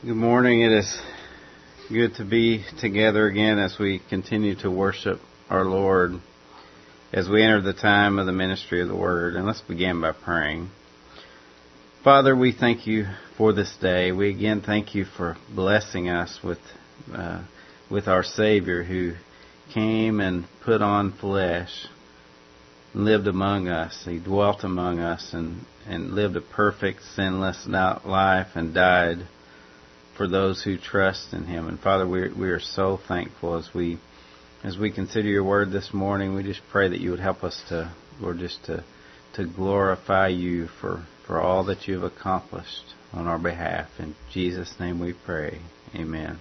Good morning. It is good to be together again as we continue to worship our Lord as we enter the time of the ministry of the Word. And let's begin by praying. Father, we thank you for this day. We again thank you for blessing us with our Savior who came and put on flesh and lived among us. He dwelt among us and lived a perfect, sinless life and died for those who trust in Him. And Father, we are so thankful as we consider your word this morning. We just pray that you would help us to, Lord, just to glorify you for all that you have accomplished on our behalf. In Jesus' name we pray. Amen.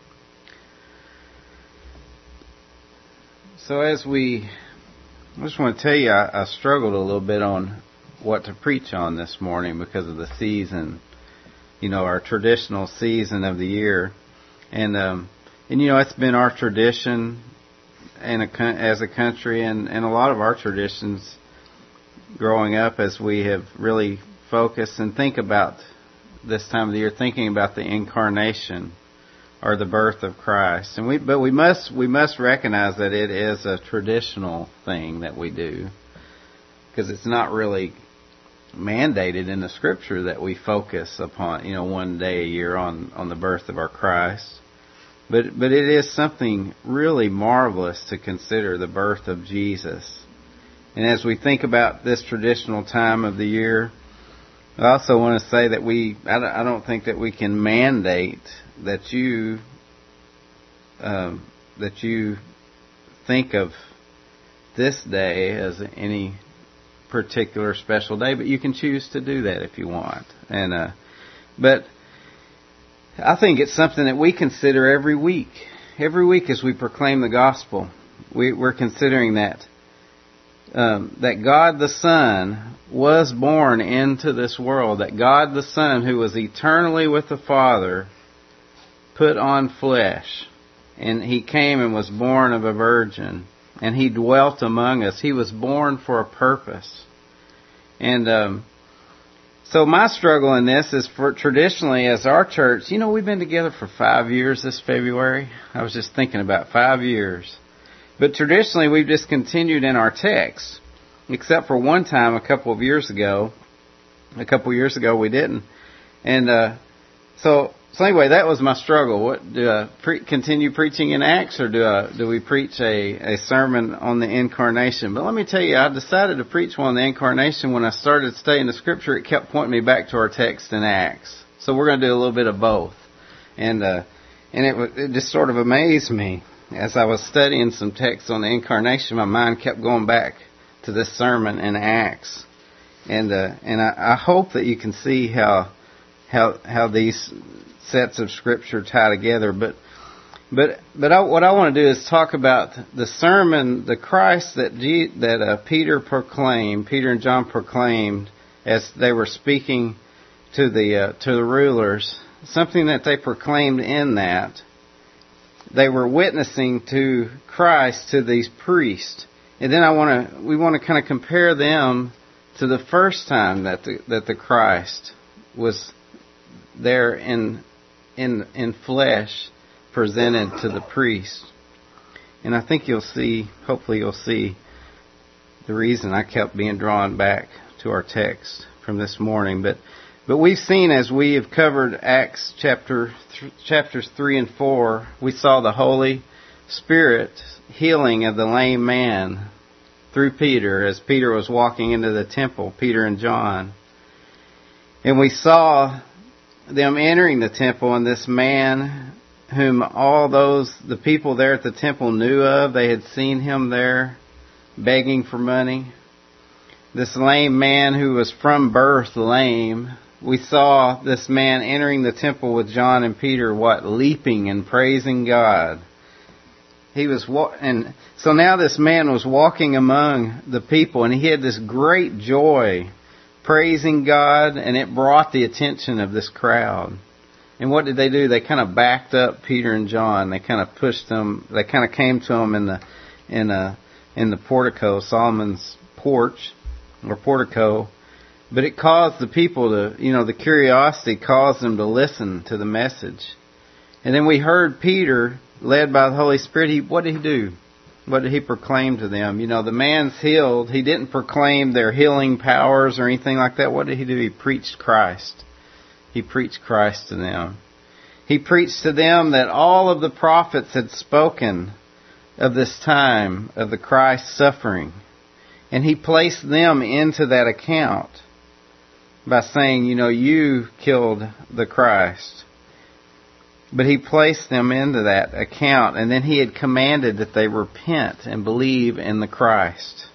So I just want to tell you, I struggled a little bit on what to preach on this morning because of the season. You know, our traditional season of the year. And you know, it's been our tradition as a country and a lot of our traditions growing up as we have really focused and think about this time of the year, thinking about the incarnation or the birth of Christ. But we must recognize that it is a traditional thing that we do, because it's not really mandated in the Scripture that we focus upon, one day a year on the birth of our Christ. But it is something really marvelous to consider the birth of Jesus. And as we think about this traditional time of the year, I also want to say that I don't think that we can mandate that you think of this day as any particular special day, but you can choose to do that if you want. But I think it's something that we consider every week. Every week as we proclaim the gospel, we're considering that God the Son was born into this world, that God the Son, who was eternally with the Father, put on flesh, and He came and was born of a virgin, and He dwelt among us. He was born for a purpose. And so my struggle in this is for traditionally as our church, we've been together for 5 years this February. I was just thinking about 5 years. But traditionally we've just continued in our text, except for one time a couple of years ago we didn't. And so anyway, that was my struggle. What do I continue preaching in Acts, or do we preach a sermon on the incarnation? But let me tell you, I decided to preach one on the incarnation. When I started studying the Scripture, it kept pointing me back to our text in Acts. So we're going to do a little bit of both. And it just sort of amazed me as I was studying some texts on the incarnation. My mind kept going back to this sermon in Acts, and I hope that you can see how these sets of Scripture tie together. But what I want to do is talk about the sermon, the Christ that Peter and John proclaimed as they were speaking to the rulers. Something that they proclaimed in that they were witnessing to Christ to these priests, and then we want to kind of compare them to the first time that the Christ was there in flesh, presented to the priest. And I think hopefully you'll see the reason I kept being drawn back to our text from this morning. But we've seen, as we have covered Acts chapters 3 and 4, we saw the Holy Spirit healing of the lame man through Peter as Peter was walking into the temple, Peter and John. And we saw them entering the temple, and this man whom the people there at the temple knew of, they had seen him there begging for money. This lame man who was from birth lame, we saw this man entering the temple with John and Peter, leaping and praising God. And so now this man was walking among the people, and he had this great joy, praising God, and it brought the attention of this crowd. And what did they do? They kind of backed up Peter and John. They kind of pushed them. They kind of came to them in the portico, Solomon's porch or portico. But it caused the people to, the curiosity caused them to listen to the message. And then we heard Peter, led by the Holy Spirit, what did he do? What did he proclaim to them? The man's healed. He didn't proclaim their healing powers or anything like that. What did he do? He preached Christ. He preached Christ to them. He preached to them that all of the prophets had spoken of this time of the Christ suffering. And he placed them into that account by saying, you killed the Christ. But he placed them into that account, and then he had commanded that they repent and believe in the Christ.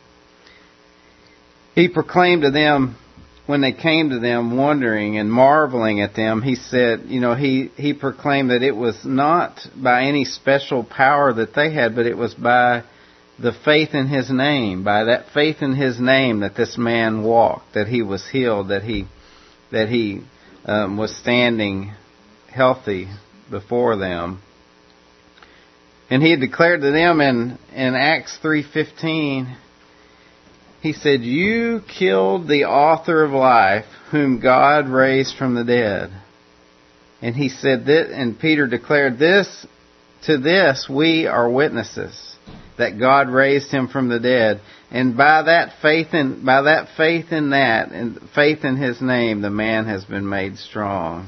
He proclaimed to them, when they came to them wondering and marveling at them, he said, he proclaimed that it was not by any special power that they had, but it was by the faith in his name, by that faith in his name that this man walked, that he was healed, that he was standing healthy before them. And he had declared to them in Acts 3:15, he said, you killed the author of life, whom God raised from the dead. And he said that, and Peter declared this, to this we are witnesses, that God raised him from the dead. And by that faith in that, and faith in his name, the man has been made strong.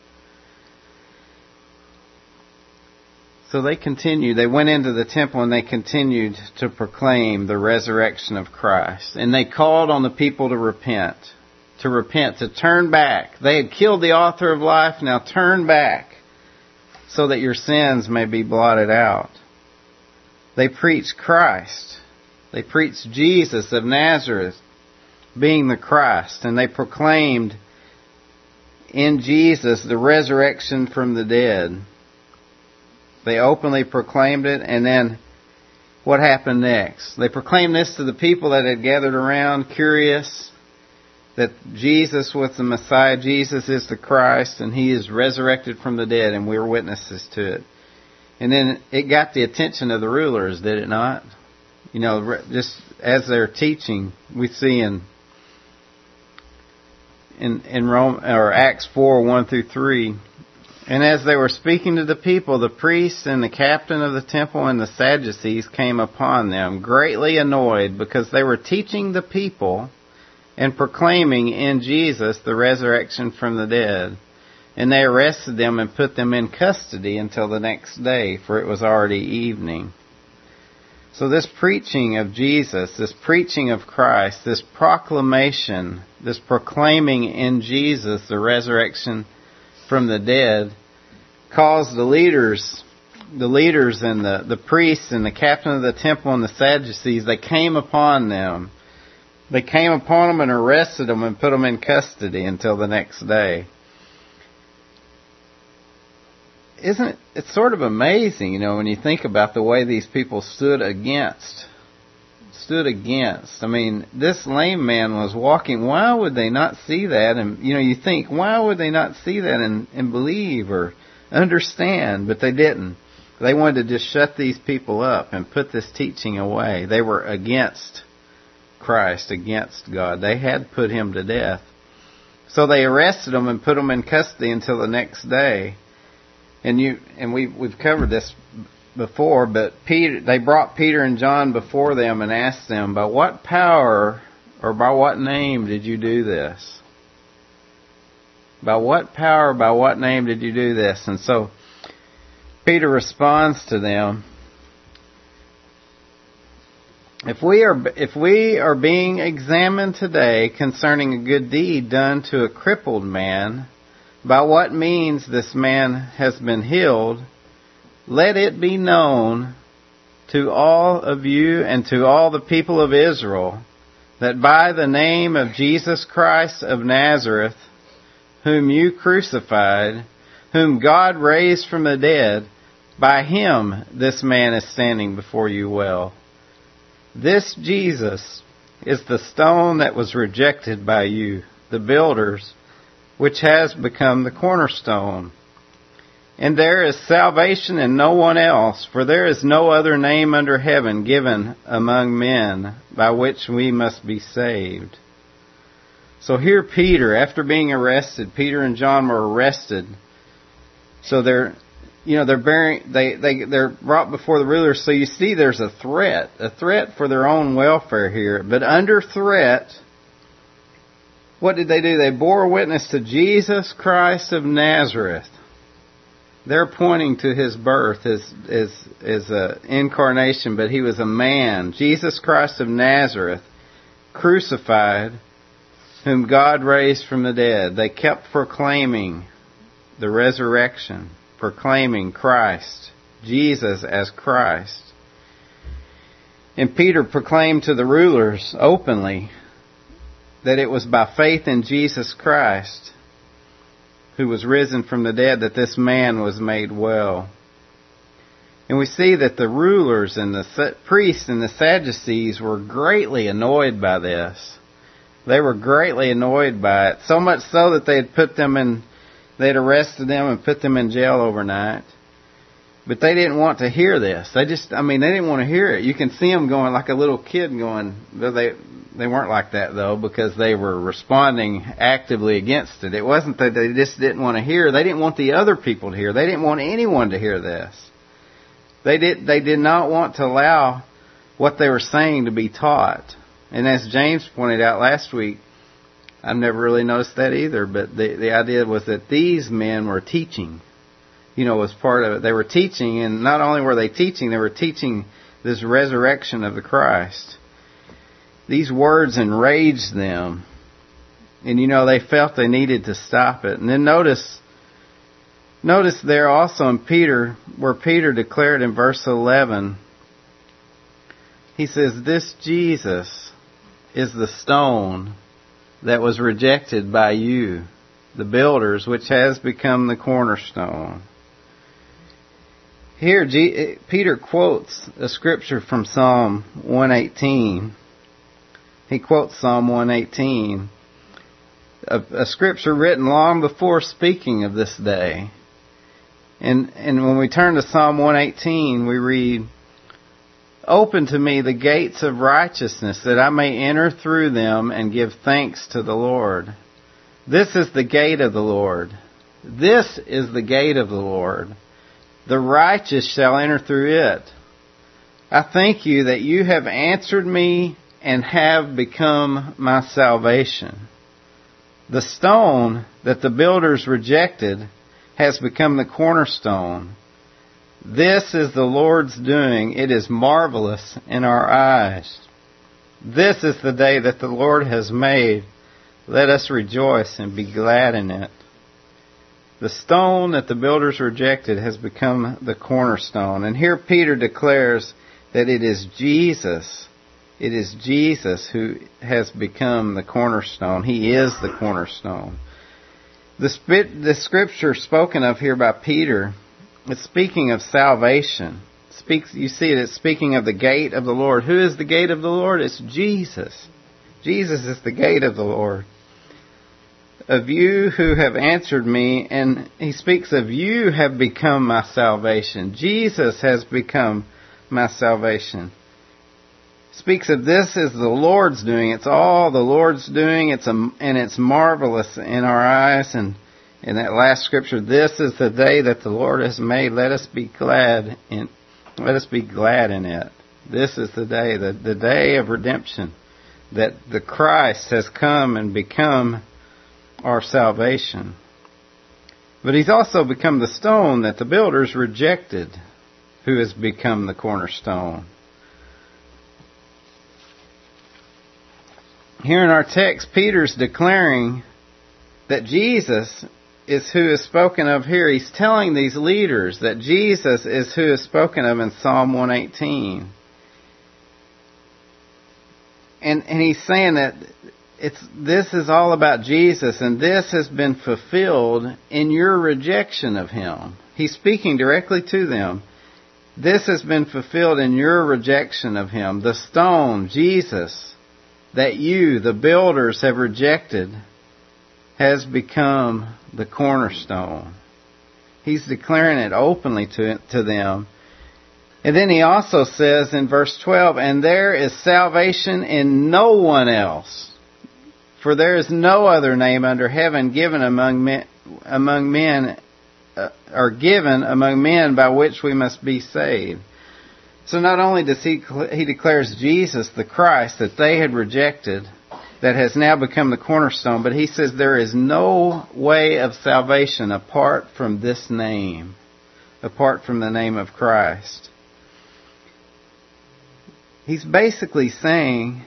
So they continued. They went into the temple and they continued to proclaim the resurrection of Christ. And they called on the people to repent, to turn back. They had killed the author of life, now turn back so that your sins may be blotted out. They preached Christ. They preached Jesus of Nazareth being the Christ. And they proclaimed in Jesus the resurrection from the dead. They openly proclaimed it, and then what happened next? They proclaimed this to the people that had gathered around, curious that Jesus was the Messiah, Jesus is the Christ, and He is resurrected from the dead, and we're witnesses to it. And then it got the attention of the rulers, did it not? Just as they're teaching, we see in Rome, or Acts 4:1-3. And as they were speaking to the people, the priests and the captain of the temple and the Sadducees came upon them, greatly annoyed, because they were teaching the people and proclaiming in Jesus the resurrection from the dead. And they arrested them and put them in custody until the next day, for it was already evening. So this preaching of Jesus, this preaching of Christ, this proclamation, this proclaiming in Jesus the resurrection from the dead, caused the leaders and the priests and the captain of the temple and the Sadducees, they came upon them. They came upon them and arrested them and put them in custody until the next day. It's sort of amazing, when you think about the way these people stood against. I mean, this lame man was walking. Why would they not see that? And, you think, why would they not see that and believe or understand? But they didn't. They wanted to just shut these people up and put this teaching away. They were against Christ, against God. They had put Him to death. So they arrested him and put him in custody until the next day. And we've covered this before, but they brought Peter and John before them and asked them, by what power or by what name did you do this? By what power, by what name did you do this? And so Peter responds to them, if we are being examined today concerning a good deed done to a crippled man, by what means this man has been healed, let it be known to all of you and to all the people of Israel that by the name of Jesus Christ of Nazareth, whom you crucified, whom God raised from the dead, by Him this man is standing before you well. This Jesus is the stone that was rejected by you, the builders, which has become the cornerstone. And there is salvation in no one else, for there is no other name under heaven given among men by which we must be saved. So here Peter, after being arrested, Peter and John were arrested. So they're brought before the rulers. So you see there's a threat for their own welfare here. But under threat, what did they do? They bore witness to Jesus Christ of Nazareth. They're pointing to His birth as an incarnation, but He was a man. Jesus Christ of Nazareth, crucified, whom God raised from the dead. They kept proclaiming the resurrection, proclaiming Christ, Jesus as Christ. And Peter proclaimed to the rulers openly that it was by faith in Jesus Christ, who was risen from the dead, that this man was made well. And we see that the rulers and the priests and the Sadducees were greatly annoyed by this. They were greatly annoyed by it, so much so that they'd arrested them and put them in jail overnight. But they didn't want to hear this. They didn't want to hear it. You can see them going like a little kid going. They weren't like that, though, because they were responding actively against it. It wasn't that they just didn't want to hear. They didn't want the other people to hear. They didn't want anyone to hear this. They did not want to allow what they were saying to be taught. And as James pointed out last week, I've never really noticed that either, but the idea was that these men were teaching. Was part of it. They were teaching, and not only were they teaching this resurrection of the Christ. These words enraged them. And they felt they needed to stop it. And then notice there also in Peter, where Peter declared in verse 11, he says, "This Jesus is the stone that was rejected by you, the builders, which has become the cornerstone." Here, Peter quotes a scripture from Psalm 118. He quotes Psalm 118, a scripture written long before speaking of this day. And when we turn to Psalm 118, we read, "Open to me the gates of righteousness, that I may enter through them and give thanks to the Lord. This is the gate of the Lord. This is the gate of the Lord. The righteous shall enter through it. I thank you that you have answered me and have become my salvation. The stone that the builders rejected has become the cornerstone. This is the Lord's doing. It is marvelous in our eyes. This is the day that the Lord has made. Let us rejoice and be glad in it." The stone that the builders rejected has become the cornerstone. And here Peter declares that it is Jesus. It is Jesus who has become the cornerstone. He is the cornerstone. The scripture spoken of here by Peter, it's speaking of salvation. You see it, it's speaking of the gate of the Lord. Who is the gate of the Lord? It's Jesus. Jesus is the gate of the Lord. "Of you who have answered me," and he speaks of you have become my salvation. Jesus has become my salvation. Speaks of this is the Lord's doing. It's all the Lord's doing. And it's marvelous in our eyes. And in that last scripture, this is the day that the Lord has made. Let us be glad in it. This is the day of redemption, that the Christ has come and become our salvation. But He's also become the stone that the builders rejected, who has become the cornerstone. Here in our text, Peter's declaring that Jesus is who is spoken of here. He's telling these leaders that Jesus is who is spoken of in Psalm 118. And he's saying that this is all about Jesus, and this has been fulfilled in your rejection of Him. He's speaking directly to them. This has been fulfilled in your rejection of Him. The stone, Jesus, that you, the builders, have rejected, has become the cornerstone. He's declaring it openly to them. And then he also says in verse 12, "And there is salvation in no one else." For there is no other name under heaven given among men by which we must be saved. So not only does he declares Jesus the Christ that they had rejected, that has now become the cornerstone, but he says there is no way of salvation apart from this name, apart from the name of Christ. He's basically saying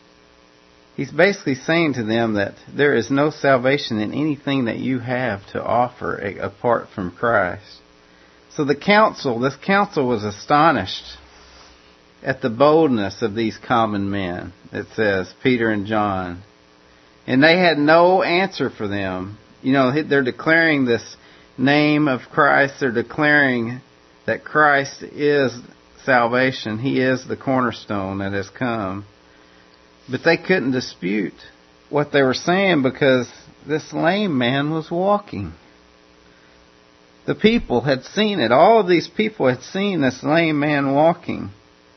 to them that there is no salvation in anything that you have to offer apart from Christ. So this council was astonished at the boldness of these common men, it says, Peter and John. And they had no answer for them. They're declaring this name of Christ. They're declaring that Christ is salvation. He is the cornerstone that has come. But they couldn't dispute what they were saying because this lame man was walking. The people had seen it. All of these people had seen this lame man walking.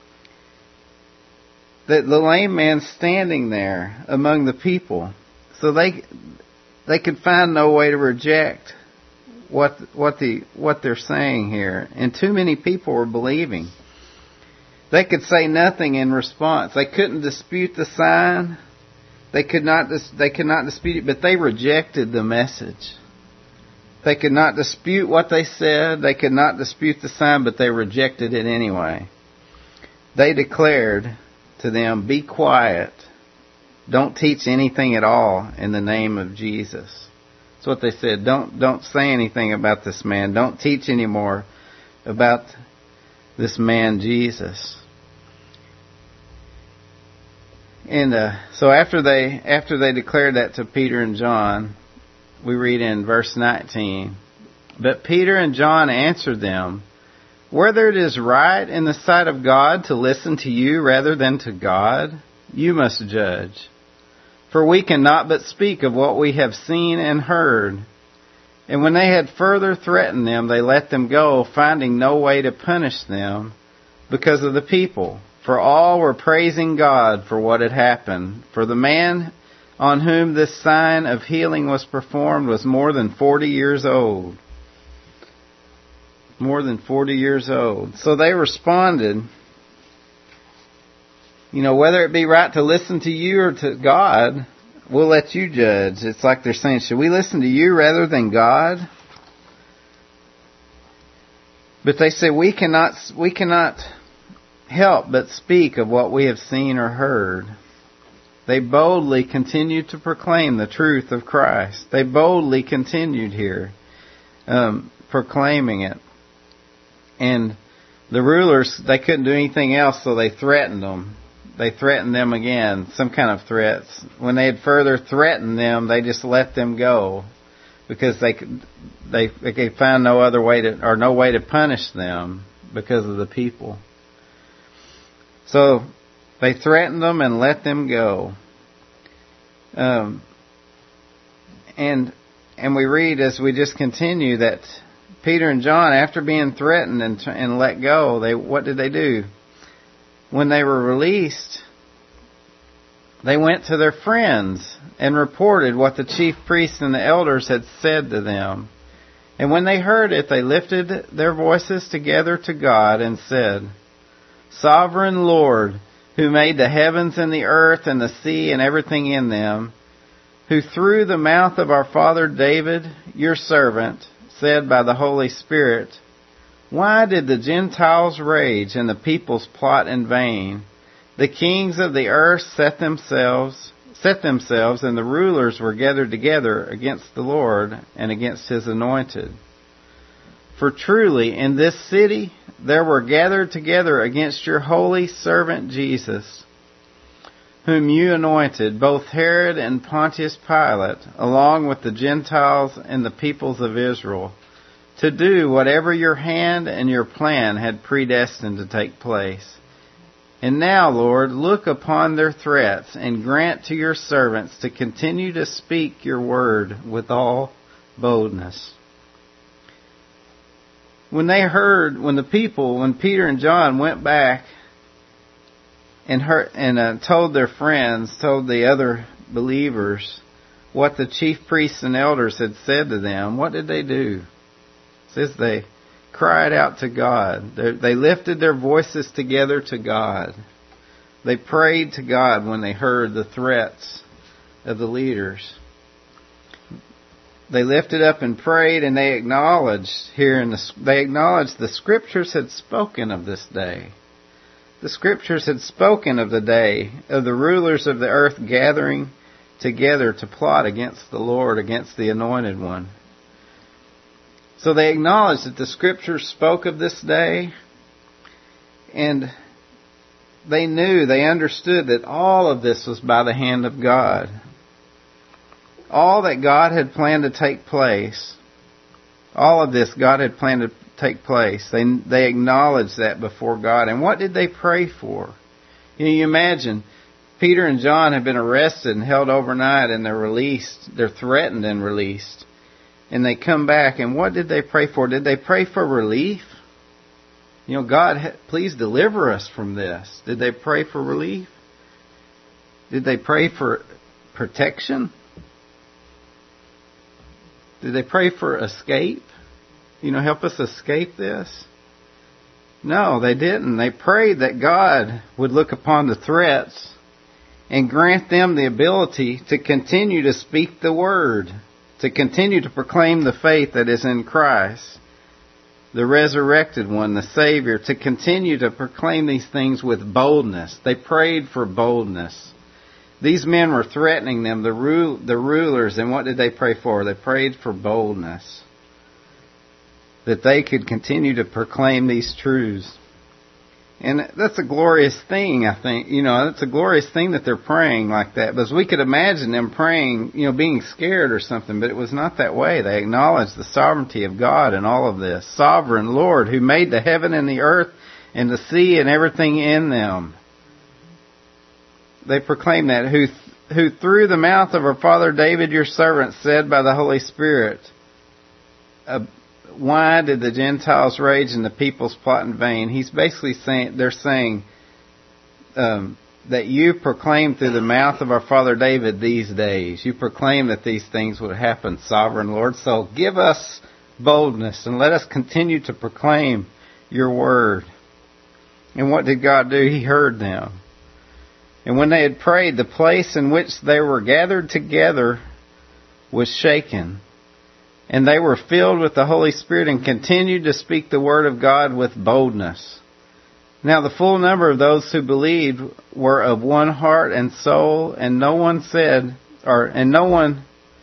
The lame man standing there among the people. So they could find no way to reject what they're saying here. And too many people were believing. They could say nothing in response. They couldn't dispute the sign. They could not dispute it, but they rejected the message. They could not dispute what they said. They could not dispute the sign, but they rejected it anyway. They declared to them, "Be quiet. Don't teach anything at all in the name of Jesus." That's what they said. Don't say anything about this man. Don't teach anymore about this man Jesus. And so after they declared that to Peter and John, we read in verse 19, "But Peter and John answered them, 'Whether it is right in the sight of God to listen to you rather than to God, you must judge. For we cannot but speak of what we have seen and heard.' And when they had further threatened them, they let them go, finding no way to punish them because of the people. For all were praising God for what had happened. For the man on whom this sign of healing was performed was more than 40 years old." More than 40 years old. So they responded, whether it be right to listen to you or to God, we'll let you judge. It's like they're saying, should we listen to you rather than God? But they say, we cannot help but speak of what we have seen or heard. They boldly continued to proclaim the truth of Christ. They boldly continued here, proclaiming it. And the rulers, they couldn't do anything else, so they threatened them. They threatened them again, some kind of threats. When they had further threatened them, they just let them go because they could find no other way to punish them because of the people. So they threatened them and let them go. And we read as we just continue that Peter and John, after being threatened and let go, what did they do? When they were released, they went to their friends and reported what the chief priests and the elders had said to them. And when they heard it, they lifted their voices together to God and said, "Sovereign Lord, who made the heavens and the earth and the sea and everything in them, who through the mouth of our father David, your servant, said by the Holy Spirit, why did the Gentiles rage and the peoples plot in vain? The kings of the earth set themselves, and the rulers were gathered together against the Lord and against His anointed. For truly in this city there were gathered together against your holy servant Jesus, whom you anointed, both Herod and Pontius Pilate, along with the Gentiles and the peoples of Israel, to do whatever your hand and your plan had predestined to take place. And now, Lord, look upon their threats and grant to your servants to continue to speak your word with all boldness." When Peter and John went back and told their friends, told the other believers what the chief priests and elders had said to them, what did they do? It says they cried out to God. They lifted their voices together to God. They prayed to God when they heard the threats of the leaders. They lifted up and prayed, and they acknowledged the Scriptures had spoken of this day. The Scriptures had spoken of the day of the rulers of the earth gathering together to plot against the Lord, against the Anointed One. So they acknowledged that the Scriptures spoke of this day, and they understood that all of this was by the hand of God. All that God had planned to take place, all of this God had planned to take place. They acknowledged that before God. And what did they pray for? You imagine, Peter and John have been arrested and held overnight, and they're released. They're threatened and released. And they come back, and what did they pray for? Did they pray for relief? God, please deliver us from this. Did they pray for relief? Did they pray for protection? Did they pray for escape? Help us escape this? No, they didn't. They prayed that God would look upon the threats and grant them the ability to continue to speak the word, to continue to proclaim the faith that is in Christ, the resurrected one, the Savior, to continue to proclaim these things with boldness. They prayed for boldness. These men were threatening them, the rulers, and what did they pray for? They prayed for boldness, that they could continue to proclaim these truths. And that's a glorious thing, I think. It's a glorious thing that they're praying like that. Because we could imagine them praying, being scared or something, but it was not that way. They acknowledged the sovereignty of God in all of this. Sovereign Lord, who made the heaven and the earth and the sea and everything in them. They proclaim that, who through the mouth of our father David, your servant, said by the Holy Spirit, why did the Gentiles rage and the peoples plot in vain? He's basically saying, they're saying that you proclaim through the mouth of our father David these days. You proclaim that these things would happen, sovereign Lord. So give us boldness and let us continue to proclaim your word. And what did God do? He heard them. And when they had prayed, the place in which they were gathered together was shaken. And they were filled with the Holy Spirit and continued to speak the word of God with boldness. Now the full number of those who believed were of one heart and soul, and no one said that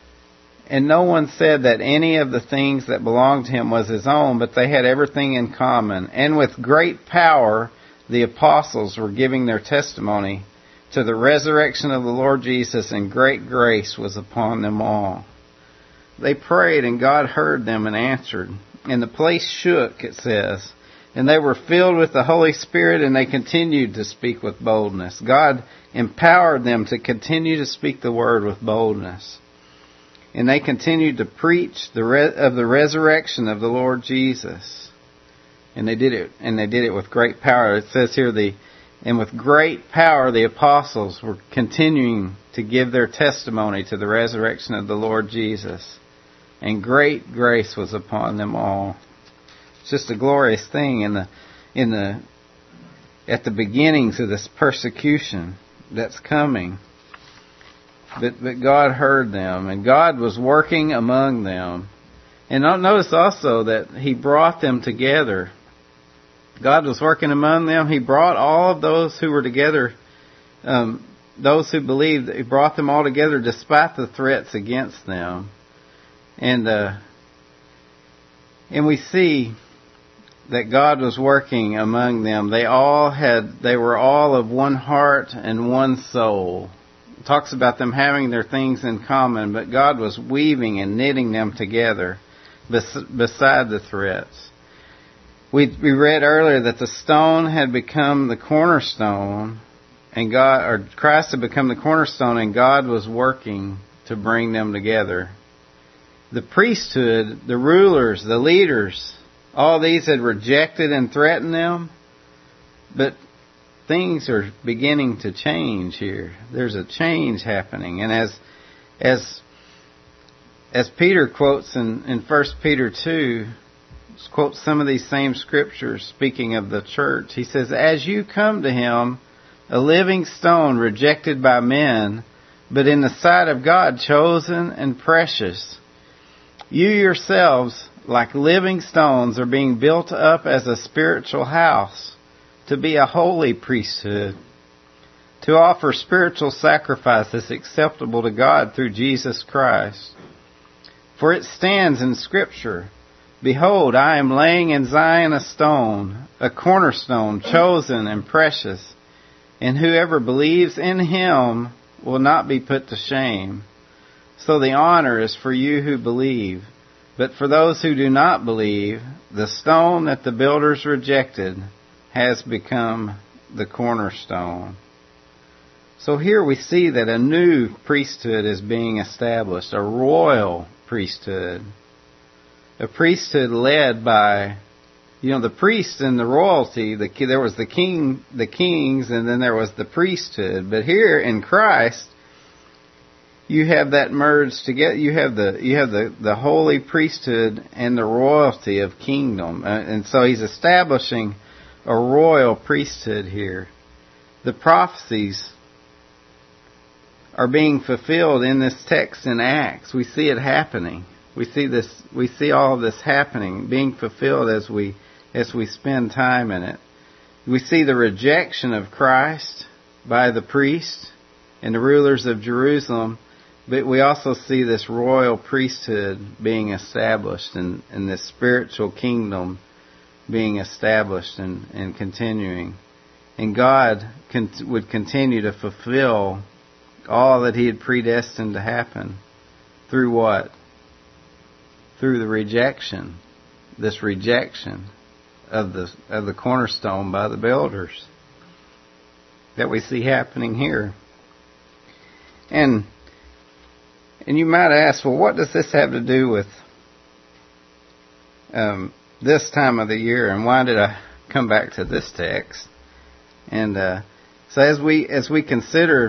any of the things that belonged to him was his own, but they had everything in common. And with great power the apostles were giving their testimony to the resurrection of the Lord Jesus, and great grace was upon them all. They prayed, and God heard them and answered. And the place shook, it says. And they were filled with the Holy Spirit, and they continued to speak with boldness. God empowered them to continue to speak the word with boldness. And they continued to preach of the resurrection of the Lord Jesus. And they did it with great power. It says here, and with great power the apostles were continuing to give their testimony to the resurrection of the Lord Jesus. And great grace was upon them all. It's just a glorious thing at the beginnings of this persecution that's coming. But God heard them, and God was working among them. And notice also that He brought them together. God was working among them. He brought all of those who were together, those who believed, He brought them all together despite the threats against them. And we see that God was working among them. They were all of one heart and one soul. It talks about them having their things in common, but God was weaving and knitting them together beside the threats. We read earlier that the stone had become the cornerstone, and Christ had become the cornerstone, and God was working to bring them together. The priesthood, the rulers, the leaders, all these had rejected and threatened them. But things are beginning to change here. There's a change happening. And as Peter quotes in 1 Peter 2, quotes some of these same scriptures speaking of the church. He says, "As you come to him, a living stone rejected by men, but in the sight of God chosen and precious, you yourselves, like living stones, are being built up as a spiritual house, to be a holy priesthood, to offer spiritual sacrifices acceptable to God through Jesus Christ. For it stands in Scripture, 'Behold, I am laying in Zion a stone, a cornerstone, chosen and precious, and whoever believes in him will not be put to shame.' So the honor is for you who believe. But for those who do not believe, the stone that the builders rejected has become the cornerstone." So here we see that a new priesthood is being established, a royal priesthood. A priesthood led by, the priests and the royalty. There was the kings, and then there was the priesthood. But here in Christ, you have that merged together. You have the holy priesthood and the royalty of kingdom, and so he's establishing a royal priesthood here. The prophecies are being fulfilled in this text in Acts. We see it happening. We see all of this happening, being fulfilled as we spend time in it. We see the rejection of Christ by the priests and the rulers of Jerusalem, but we also see this royal priesthood being established and this spiritual kingdom being established and continuing. And God would continue to fulfill all that He had predestined to happen. Through what? Through the rejection. This rejection of the cornerstone by the builders that we see happening here. And you might ask, well, what does this have to do with this time of the year, and why did I come back to this text? And so as we consider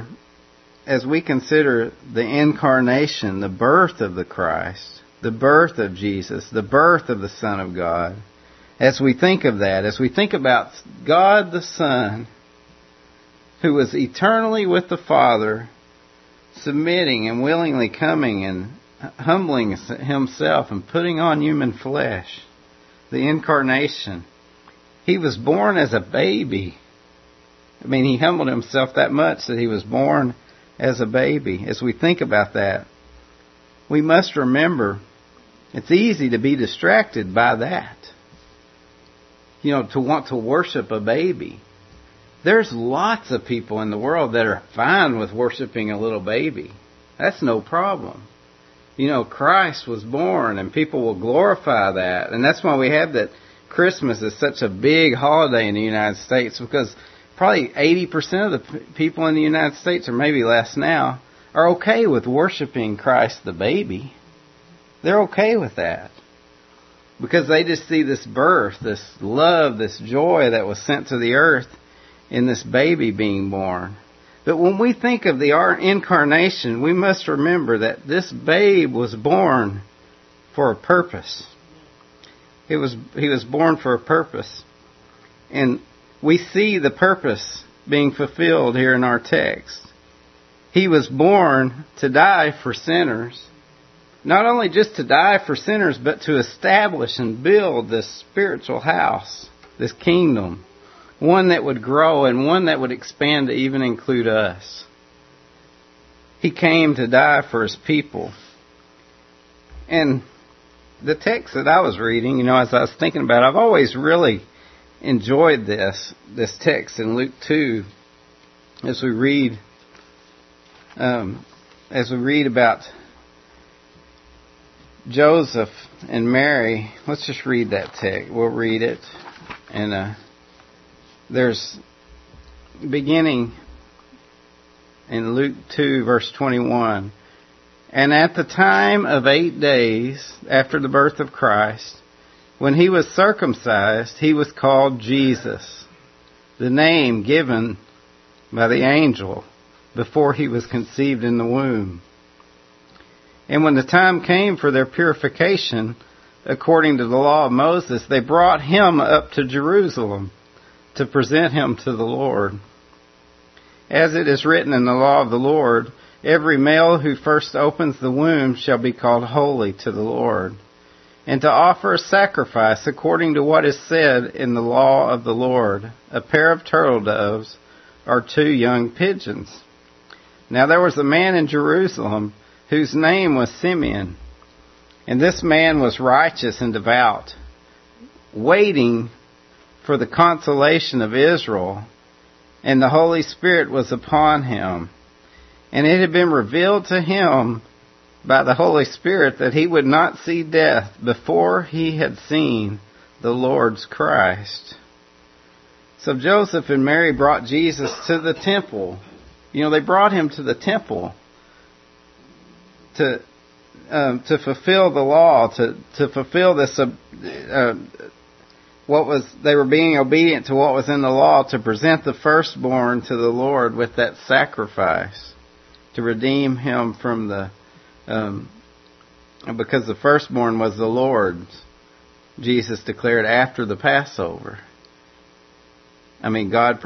the incarnation, the birth of the Christ, the birth of Jesus, the birth of the Son of God, as we think of that, as we think about God the Son, who was eternally with the Father, submitting and willingly coming and humbling Himself and putting on human flesh, the incarnation. He was born as a baby. I mean, He humbled Himself that much that He was born as a baby. As we think about that, we must remember it's easy to be distracted by that. To want to worship a baby. There's lots of people in the world that are fine with worshiping a little baby. That's no problem. Christ was born, and people will glorify that. And that's why we have that Christmas is such a big holiday in the United States, because probably 80% of the people in the United States, or maybe less now, are okay with worshiping Christ the baby. They're okay with that. Because they just see this birth, this love, this joy that was sent to the earth in this baby being born. But when we think of the incarnation, we must remember that this babe was born for a purpose. He was born for a purpose. And we see the purpose being fulfilled here in our text. He was born to die for sinners. Not only just to die for sinners, but to establish and build this spiritual house, this kingdom. One that would grow and one that would expand to even include us. He came to die for His people. And the text that I was reading, as I was thinking about it, I've always really enjoyed this text in Luke 2 as we read about Joseph and Mary. Let's just read that text. We'll read it. And there's beginning in Luke 2 verse 21. And at the time of 8 days after the birth of Christ, when He was circumcised, He was called Jesus, the name given by the angel before he was conceived in the womb. And when the time came for their purification, according to the law of Moses, they brought him up to Jerusalem to present him to the Lord. As it is written in the law of the Lord, every male who first opens the womb shall be called holy to the Lord, and to offer a sacrifice according to what is said in the law of the Lord, a pair of turtle doves or 2 young pigeons. Now there was a man in Jerusalem whose name was Simeon, and this man was righteous and devout, waiting for the consolation of Israel, and the Holy Spirit was upon him. And it had been revealed to him by the Holy Spirit that he would not see death before he had seen the Lord's Christ. So Joseph and Mary brought Jesus to the temple. They brought him to the temple to fulfill the law, to fulfill this. They were being obedient to what was in the law, to present the firstborn to the Lord with that sacrifice, to redeem him from because the firstborn was the Lord's. Jesus declared after the Passover. God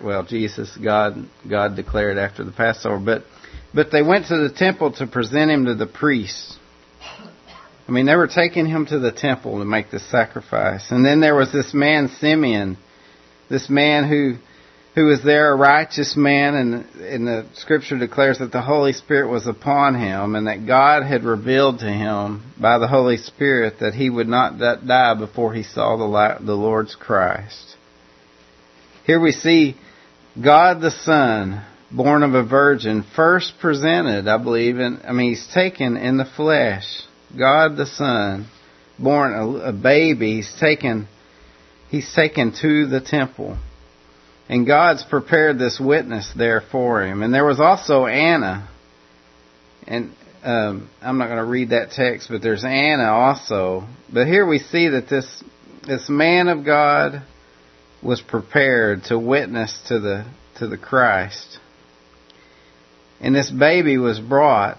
declared after the Passover, but they went to the temple to present him to the priests. They were taking him to the temple to make this sacrifice. And then there was this man, Simeon, this man who was there, a righteous man, and the Scripture declares that the Holy Spirit was upon him, and that God had revealed to him by the Holy Spirit that he would not die before he saw the Lord's Christ. Here we see God the Son, born of a virgin, first presented, I believe, he's taken in the flesh. God the Son, born a baby, he's taken to the temple. And God's prepared this witness there for him. And there was also Anna. And I'm not going to read that text, but there's Anna also. But here we see that this man of God was prepared to witness to the Christ. And this baby was brought.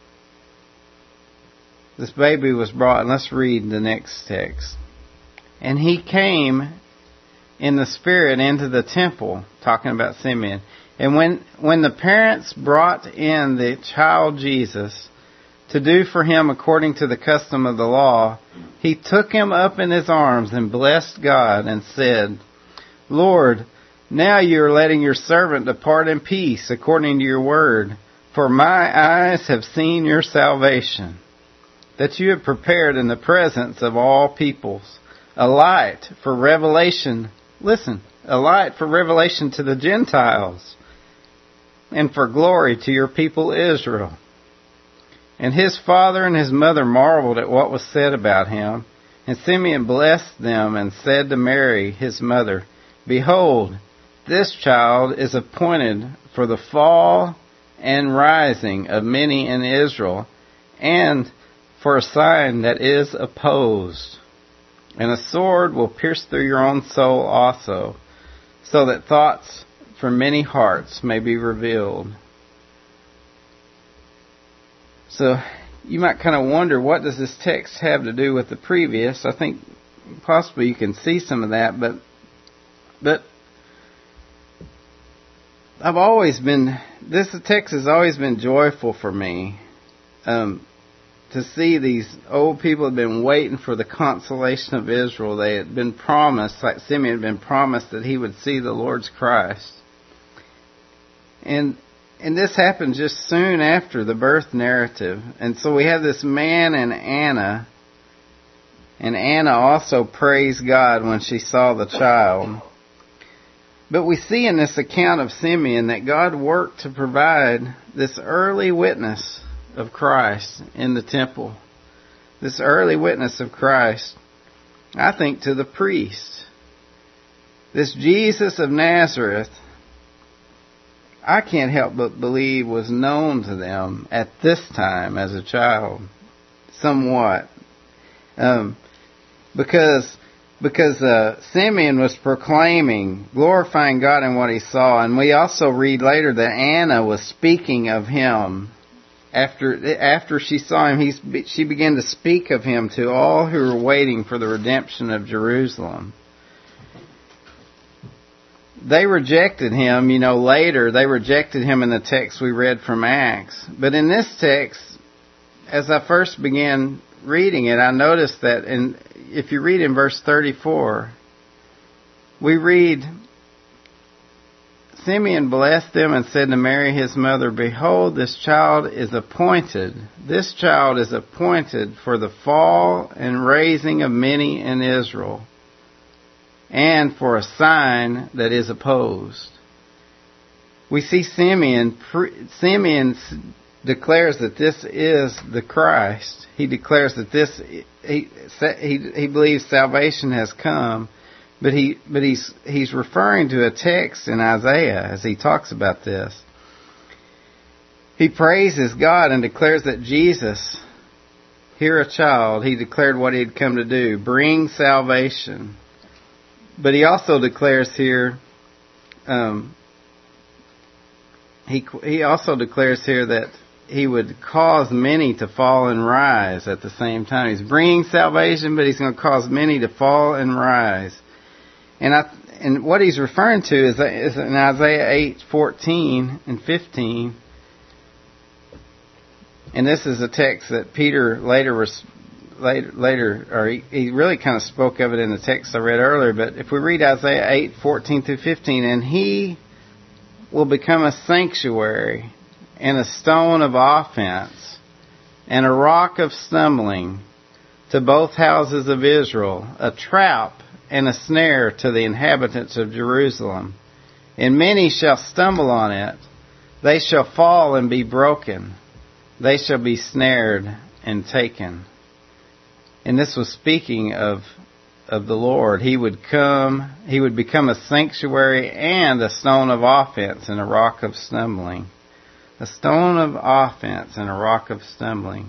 And let's read the next text. And he came in the Spirit into the temple, talking about Simeon. And when the parents brought in the child Jesus to do for him according to the custom of the law, he took him up in his arms and blessed God and said, Lord, now you are letting your servant depart in peace according to your word, for my eyes have seen your salvation, that you have prepared in the presence of all peoples a light for revelation. Listen, a light for revelation to the Gentiles, and for glory to your people Israel. And his father and his mother marveled at what was said about him. And Simeon blessed them and said to Mary, his mother, Behold, this child is appointed for the fall and rising of many in Israel, and for a sign that is opposed. And a sword will pierce through your own soul also, so that thoughts from many hearts may be revealed. So you might kind of wonder, what does this text have to do with the previous? I think possibly you can see some of that, but this text has always been joyful for me. To see these old people had been waiting for the consolation of Israel. They had been promised, like Simeon had been promised, that he would see the Lord's Christ. And this happened just soon after the birth narrative. And so we have this man and Anna. And Anna also praised God when she saw the child. But we see in this account of Simeon that God worked to provide this early witness of Christ in the temple. This early witness of Christ, I think, to the priest. This Jesus of Nazareth, I can't help but believe was known to them at this time as a child, somewhat. Because because Simeon was proclaiming, glorifying God in what he saw. And we also read later that Anna was speaking of him. After she saw him, she began to speak of him to all who were waiting for the redemption of Jerusalem. They rejected him, later. They rejected him in the text we read from Acts. But in this text, as I first began reading it, I noticed that if you read in verse 34, we read, Simeon blessed them and said to Mary his mother, Behold, this child is appointed for the fall and raising of many in Israel, and for a sign that is opposed. We see Simeon declares that this is the Christ. He declares that he believes salvation has come, but he's referring to a text in Isaiah as he talks about this. He praises God and declares that Jesus, here a child, he declared what he had come to do, bring salvation. But he also declares here, he also declares here that he would cause many to fall and rise at the same time. He's bringing salvation, but he's going to cause many to fall and rise. And what he's referring to is in Isaiah 8:14 and 15. And this is a text that Peter he really kind of spoke of it in the text I read earlier. But if we read Isaiah 8:14 through 15, and he will become a sanctuary and a stone of offense and a rock of stumbling to both houses of Israel, a trap and a snare to the inhabitants of Jerusalem. And many shall stumble on it. They shall fall and be broken. They shall be snared and taken. And this was speaking of the Lord. He would become a sanctuary and a stone of offense and a rock of stumbling. A stone of offense and a rock of stumbling.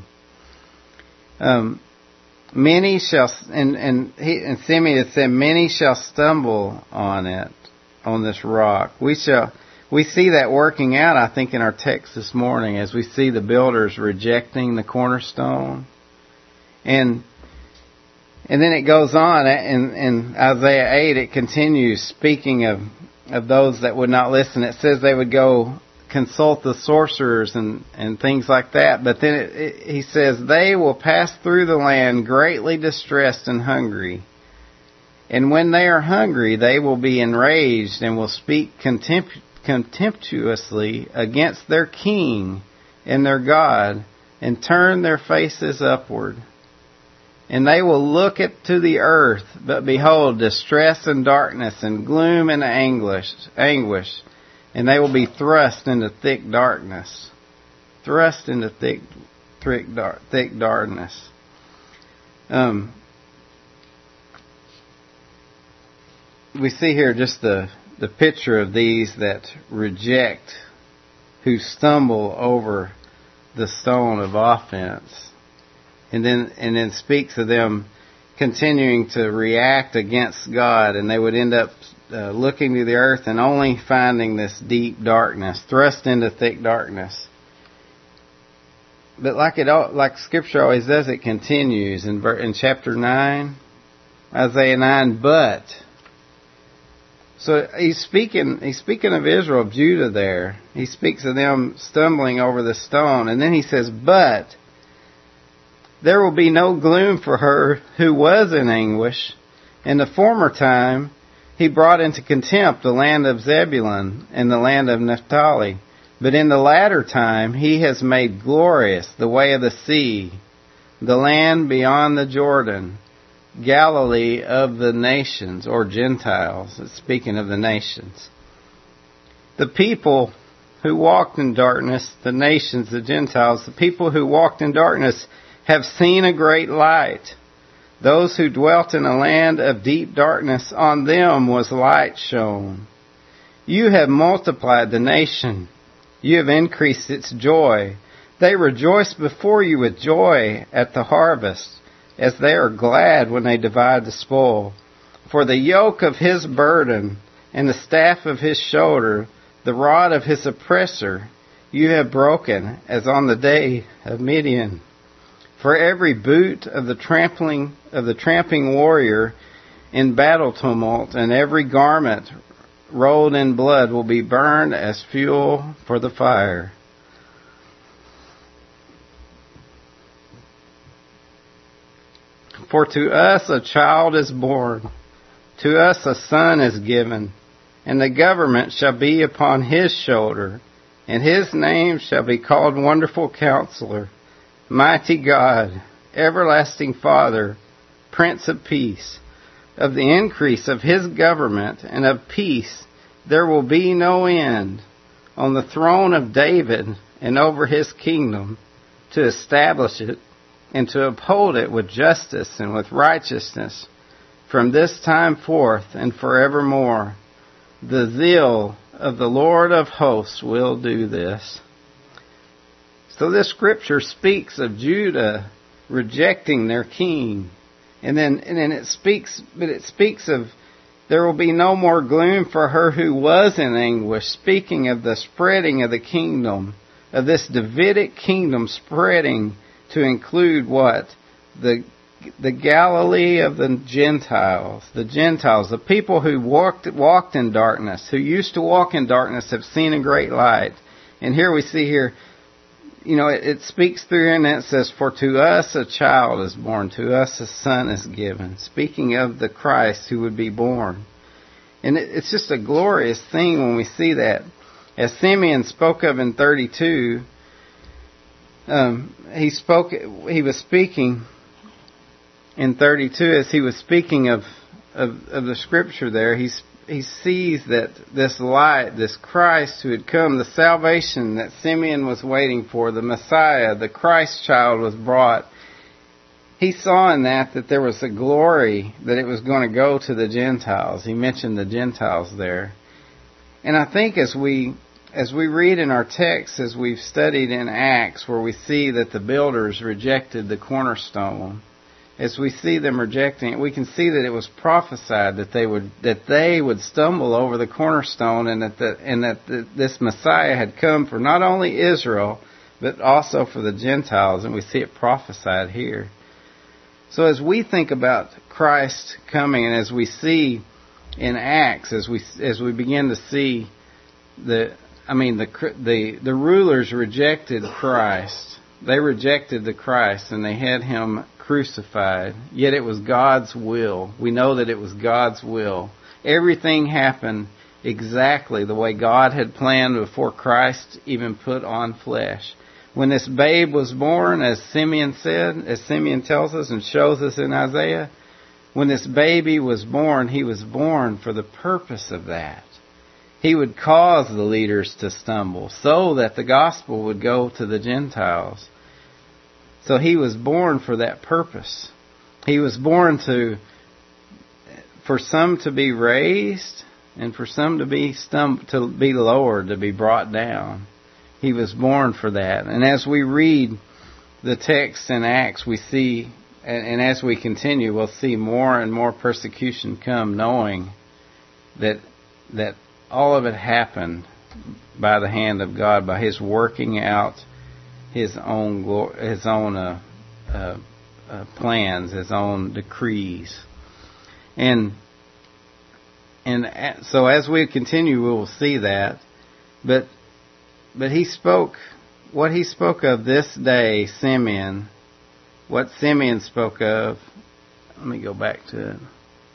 Many shall, and Simeon said, many shall stumble on it, on this rock. We see that working out, I think, in our text this morning as we see the builders rejecting the cornerstone. And then it goes on in Isaiah 8, it continues speaking of those that would not listen. It says they would go consult the sorcerers and things like that. But then he says, they will pass through the land greatly distressed and hungry. And when they are hungry, they will be enraged and will speak contemptuously against their king and their God and turn their faces upward. And they will look to the earth, but behold, distress and darkness and gloom and anguish. And they will be thrust into thick darkness. Thrust into thick darkness. We see here just the picture of these that reject, who stumble over the stone of offense. And then speaks of them continuing to react against God, and they would end up looking to the earth and only finding this deep darkness, thrust into thick darkness. But like Scripture always does, it continues in chapter 9, Isaiah 9. But so he's speaking of Israel, of Judah. There, he speaks of them stumbling over the stone, and then he says, "But there will be no gloom for her who was in anguish. In the former time, he brought into contempt the land of Zebulun and the land of Naphtali. But in the latter time, he has made glorious the way of the sea, the land beyond the Jordan, Galilee of the nations," or Gentiles. It's speaking of the nations. The people who walked in darkness, the nations, the Gentiles, the people who walked in darkness have seen a great light. Those who dwelt in a land of deep darkness, on them was light shone. You have multiplied the nation. You have increased its joy. They rejoice before you with joy at the harvest, as they are glad when they divide the spoil. For the yoke of his burden and the staff of his shoulder, the rod of his oppressor, you have broken, as on the day of Midian. For every boot of the tramping warrior in battle tumult, and every garment rolled in blood will be burned as fuel for the fire. For to us a child is born, to us a son is given, and the government shall be upon his shoulder, and his name shall be called Wonderful Counselor, Mighty God, Everlasting Father, Prince of Peace. Of the increase of his government and of peace there will be no end, on the throne of David and over his kingdom, to establish it and to uphold it with justice and with righteousness from this time forth and forevermore. The zeal of the Lord of hosts will do this. So this scripture speaks of Judah rejecting their king. And then it speaks of there will be no more gloom for her who was in anguish, speaking of the spreading of the kingdom, of this Davidic kingdom spreading to include what? The Galilee of the Gentiles, the people who walked in darkness, who used to walk in darkness have seen a great light. And here we see here, it speaks through and it says, for to us a child is born, to us a son is given. Speaking of the Christ who would be born. And it's just a glorious thing when we see that. As Simeon spoke of in 32, he was speaking in 32 as he was speaking of the scripture there. He sees that this light, this Christ who had come, the salvation that Simeon was waiting for, the Messiah, the Christ child was brought. He saw in that there was a glory, that it was going to go to the Gentiles. He mentioned the Gentiles there. And I think as we read in our text, as we've studied in Acts, where we see that the builders rejected the cornerstone, as we see them rejecting it, we can see that it was prophesied that they would stumble over the cornerstone, and that this Messiah had come for not only Israel, but also for the Gentiles, and we see it prophesied here. So as we think about Christ coming, and as we see in Acts, as we begin to see the rulers rejected Christ. They rejected the Christ, and they had him crucified. Yet it was God's will. We know that it was God's will. Everything happened exactly the way God had planned before Christ even put on flesh. When this babe was born, as Simeon said, as Simeon tells us and shows us in Isaiah, when this baby was born, he was born for the purpose of that. He would cause the leaders to stumble so that the gospel would go to the Gentiles. So he was born for that purpose. He was born for some to be raised and for some to be lowered, to be brought down. He was born for that. And as we read the text in Acts, we see, and as we continue, we'll see more and more persecution come, knowing that all of it happened by the hand of God, by His working out His own plans, His own decrees. And so as we continue, we will see that. But he spoke, what he spoke of this day, Simeon, what Simeon spoke of, let me go back to it.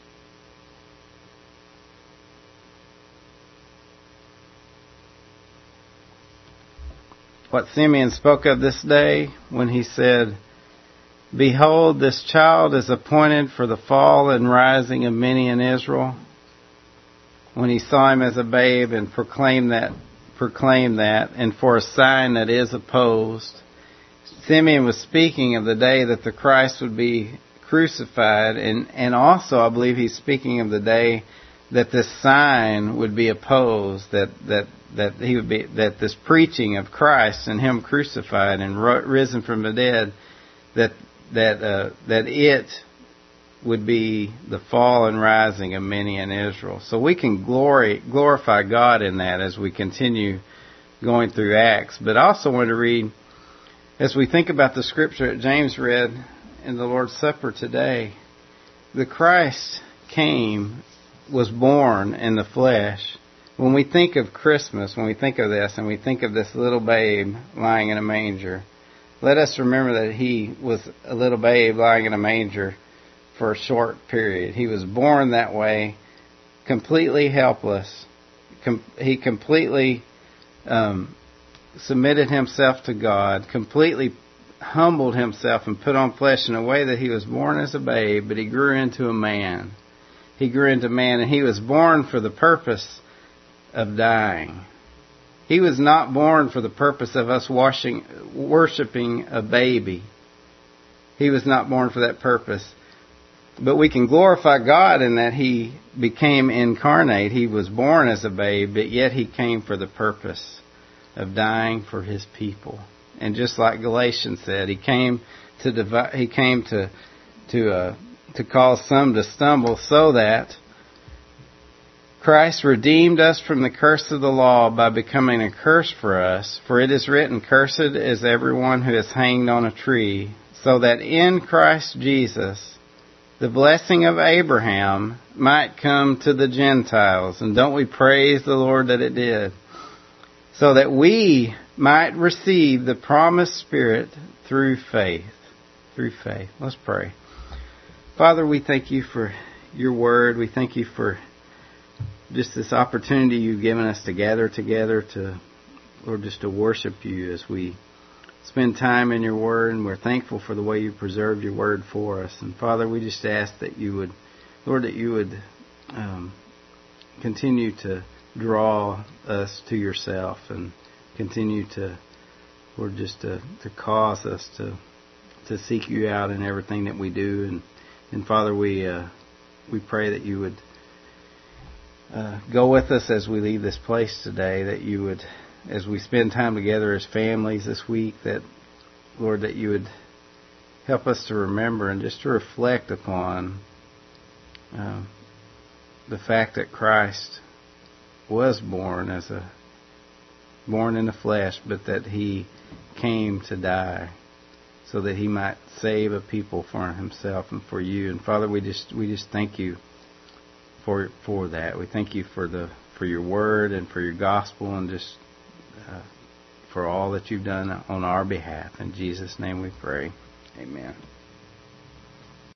What Simeon spoke of this day when he said, "Behold, this child is appointed for the fall and rising of many in Israel." When he saw him as a babe and proclaimed that, and for a sign that is opposed. Simeon was speaking of the day that the Christ would be crucified, and also I believe he's speaking of the day that this sign would be opposed, that he would be, that this preaching of Christ and Him crucified and risen from the dead, that it would be the fall and rising of many in Israel. So we can glorify God in that as we continue going through Acts. But I also want to read, as we think about the scripture that James read in the Lord's Supper today, the Christ came, was born in the flesh. When we think of Christmas, when we think of this, and we think of this little babe lying in a manger, let us remember that he was a little babe lying in a manger for a short period. He was born that way, completely helpless. He completely submitted himself to God, completely humbled himself and put on flesh in a way that he was born as a babe, but he grew into a man. He grew into man, and he was born for the purpose of dying. He was not born for the purpose of us worshiping a baby. He was not born for that purpose. But we can glorify God in that he became incarnate. He was born as a babe, but yet he came for the purpose of dying for his people. And just like Galatians said, he came to cause some to stumble, so that Christ redeemed us from the curse of the law by becoming a curse for us. For it is written, "Cursed is everyone who is hanged on a tree," so that in Christ Jesus the blessing of Abraham might come to the Gentiles. And don't we praise the Lord that it did? So that we might receive the promised Spirit through faith. Through faith. Let's pray. Father, we thank you for your word. We thank you for just this opportunity you've given us to gather together Lord, just to worship you as we spend time in your word, and we're thankful for the way you preserved your word for us. And Father, we just ask that you would, Lord, that you would continue to draw us to yourself, and continue to, Lord, just to cause us to seek you out in everything that we do. And Father, we pray that you would go with us as we leave this place today, that you would, as we spend time together as families this week, that, Lord, that you would help us to remember and just to reflect upon the fact that Christ was born in the flesh, but that he came to die so that he might save a people for himself and for you. And Father, we just thank you for that. We thank you for your word and for your gospel, and just for all that you've done on our behalf. In Jesus' name we pray. Amen.